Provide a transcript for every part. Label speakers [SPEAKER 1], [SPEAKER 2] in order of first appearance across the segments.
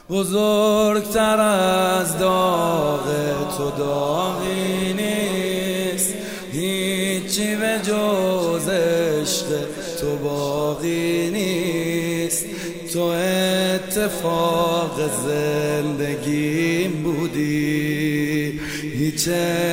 [SPEAKER 1] بزرگتر از داغ تو داغی نیست، هیچی به جز عشق تو باقی نیست. تو اتفاق زندگیم بودی، هیچ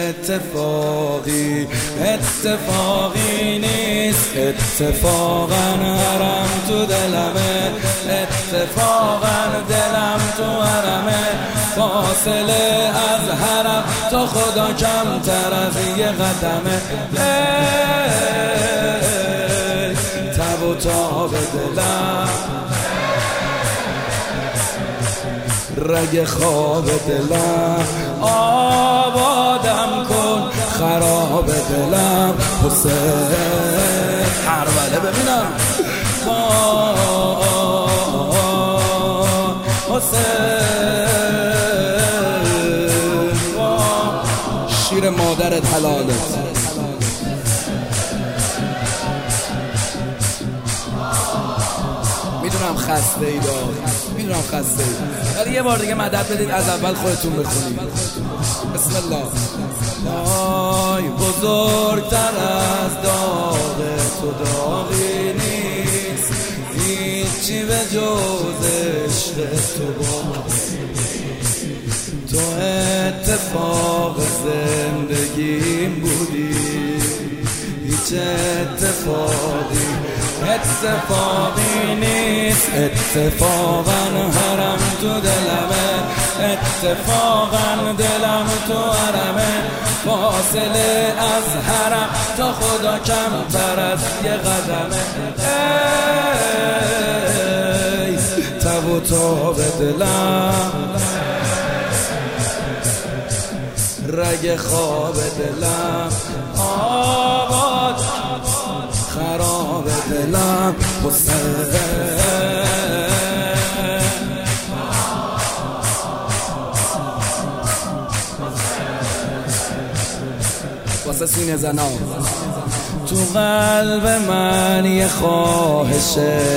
[SPEAKER 1] اتفاقی نیست. اتفاقا حرم تو دلمه، اتفاقا دلم تو حرمه. فاصله از حرم تا خدا کمتر از یه قدمه. تب و تاب دلم، رگ خواب دلم. آبادم کن خراب دلم. حسین حربله ببینم. حسین شیر مادرت حلالت. میدونم خسته اید، میدونم خسته اید، ولی یه بار دیگه مدد بدید از اول خودتون بخونید. بسم الله. آی بزرگتر از داغ تو داغی نیست، هیچی به جز عشق تو باقی نیست. تو اتفاق زندگیم بودی، هیچ اتفاقی نیست. اتفاقا حرم تو دلمه، اتفاقا دلم تو حرمه. فاصله از حرم تا خدا کمتر از یه قدمه. ای تب و تاب دلم، رگ خواب دلم. آباد خراب دلم. حسین واسه سینه زنا. تو قلب من یه خواهش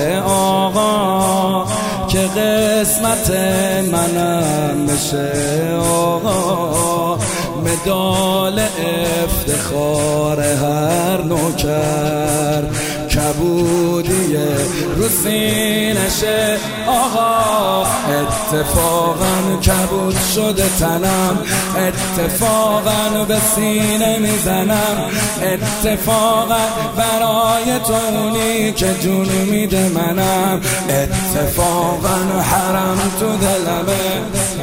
[SPEAKER 1] آقا، که قسمت منم بشه آقا. مدال افتخار هر نوکر، کبودیه رو سینشه آقا. اتفاقا کبود شده تنم، اتفاقا به سینه میزنم. اتفاقا برای تو اونی که جون میده منم. اتفاقا حرم تو دلمه،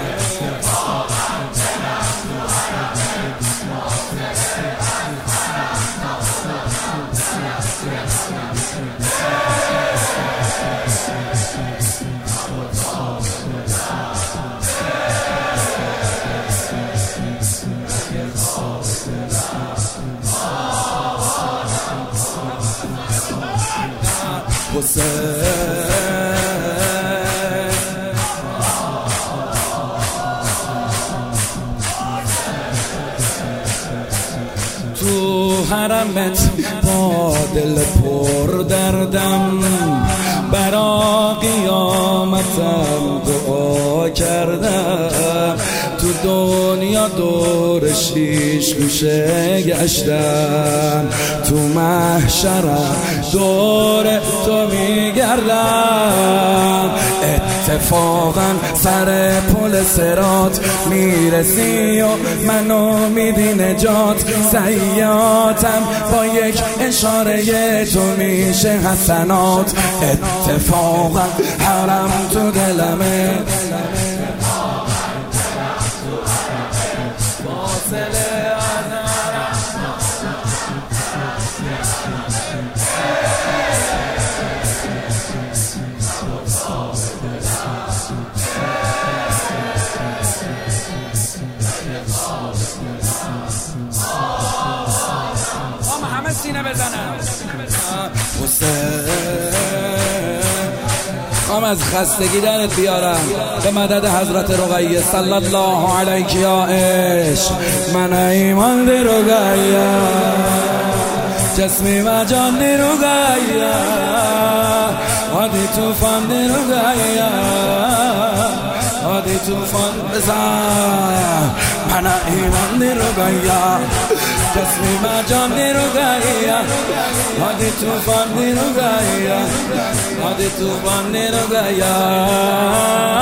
[SPEAKER 1] تو حرمت با دل پر دردم، برا قیامتم دعا کردم. تو دنیا دور شیش گوشه گشتم، تو محشرم دور تو میگردم. اتفاقا سر پل صراط میرسی و منو میدی نجات. سیاتم با یک اشاره تو میشه حسنات. اتفاقا حرم تو دلمه، همه سینه بزنم. هم از خستگی درت بیارم به مدد حضرت رقیه صلی الله علیک یا عشق. من ایمان دی رقیه، جسمی و جان دی رقیه. وادی توفان دی رقیه، هادی توفان بزن من ایمان رو گایا جسمی مجان رو گایا هادی توفان رو گایا هادی توفان رو گایا